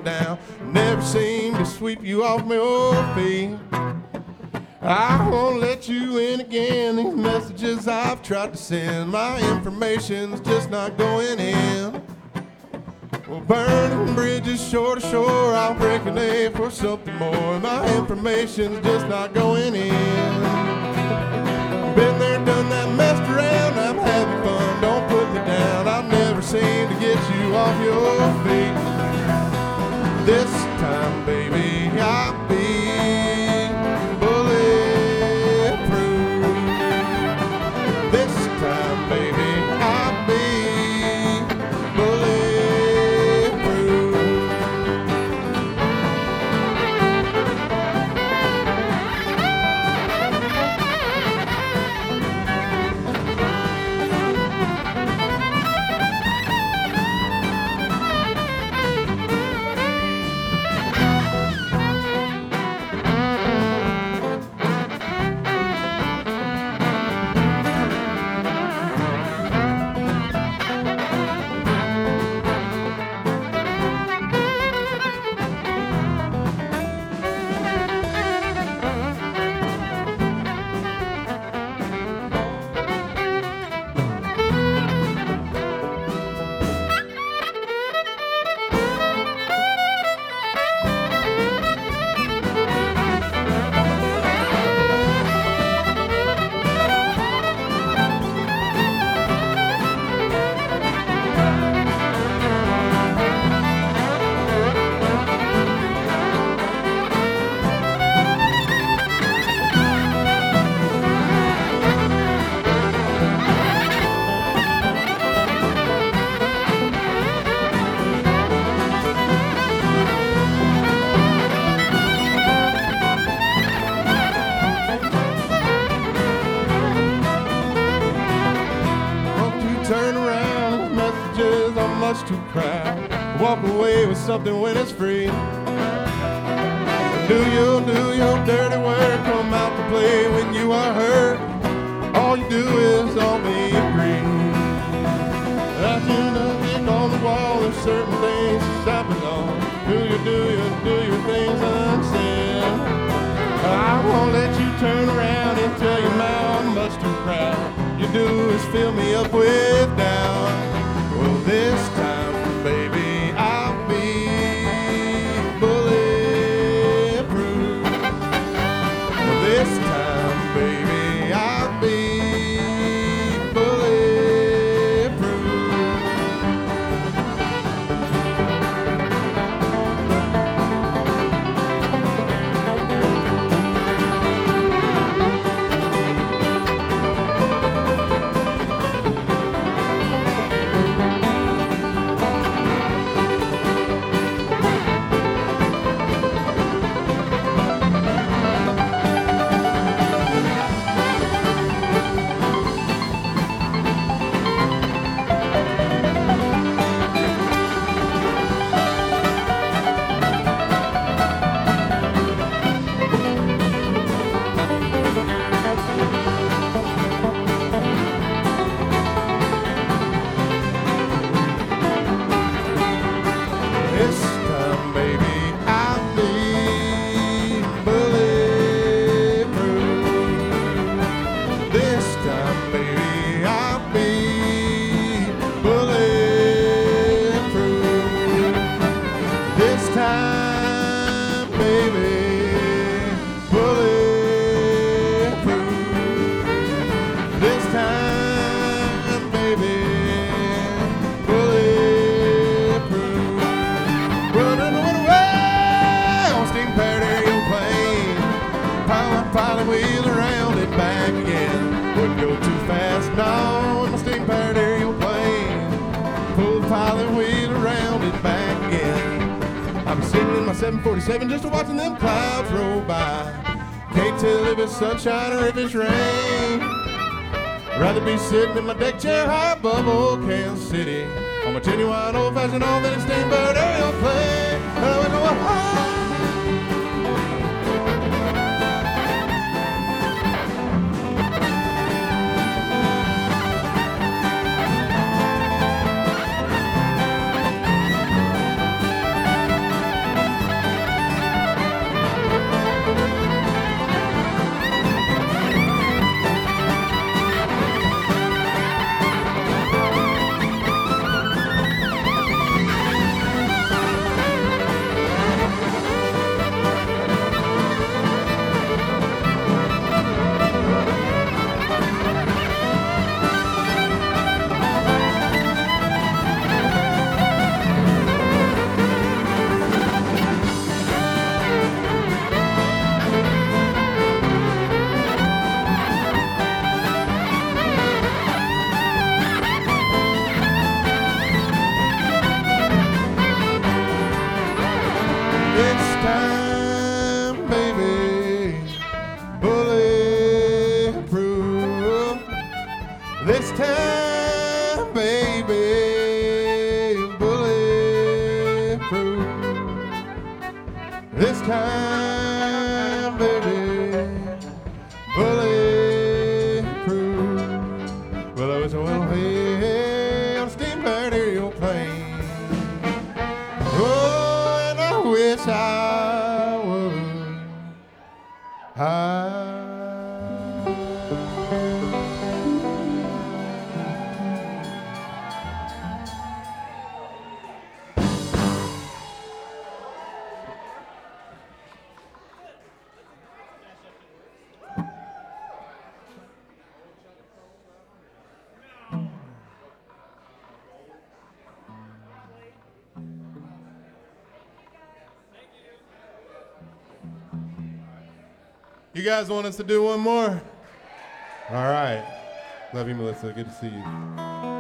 down. Never seem to sweep you off your feet. I won't let you in again. These messages I've tried to send, my information's just not going in. Well, burning bridges shore to shore, I'll break a day for something more. My information's just not going in. Been there, done that, messed around, I'm having fun, don't put me down. I'll never seem to get you off your feet. This time, baby, I'll be to cry, walk away with something when it's free. Do your dirty work, come out to play when you are hurt. All you do is all be agree. That you look on the wall, there's certain things that belong. Do your things unsaid. I won't let you turn around and tell your mouth I'm much too proud. You do is fill me up with doubt. Well, this time, baby, I'll be bulletproof. Well, this time, baby, I'll be wheel around and back again. Wouldn't go too fast, no, in my steam-powered airplane. Pull the pilot wheel around and back again. I'm sitting in my 747 just watching them clouds roll by. Can't tell if it's sunshine or if it's rain. Rather be sitting in my deck chair high above old Kansas City on my genuine old-fashioned all-minute steamboat airplane. And I went, oh, This time, baby, bulletproof. This time, baby, bulletproof. Well, I wish I went away on a steamboat airplane. Oh, and I wish I would. You guys want us to do one more? All right. Love you, Melissa. Good to see you.